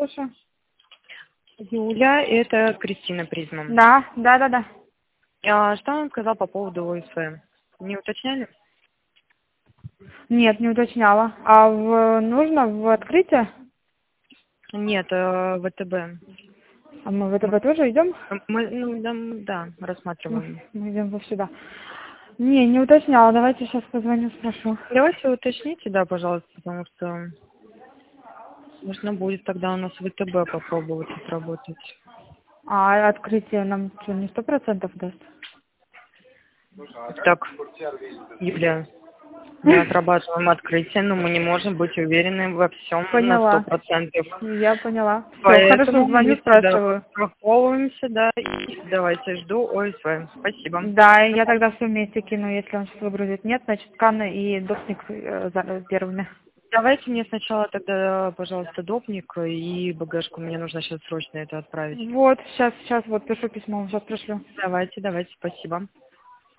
слушаю. Юля, это Кристина Призма. Да. Что он сказал по поводу ОСВ? Не уточняли? Нет, не уточняла. А нужно в открытие? Нет, ВТБ. А мы в ВТБ тоже идем? Мы, да, рассматриваем. Мы идем вот сюда. Не уточняла. Давайте сейчас позвоню, спрошу. Давайте уточните, да, пожалуйста, потому что нужно будет тогда у нас ВТБ попробовать отработать. А открытие нам что, не 100% даст? Так, Юля, мы отрабатываем открытие, но мы не можем быть уверены во всем Поняла. на 100%. Я поняла. Все, Поэтому хорошо, звоню, мы всегда спрашиваю. подстраховываемся, да, и давайте, жду ОСВ. Спасибо. Да, я тогда все вместе кину, если он сейчас выгрузит. Нет, значит, сканы и допник первыми. Давайте мне сначала тогда, пожалуйста, допник и багажку. Мне нужно сейчас срочно это отправить. Вот, сейчас вот пишу письмо, сейчас пришлю. Давайте, спасибо.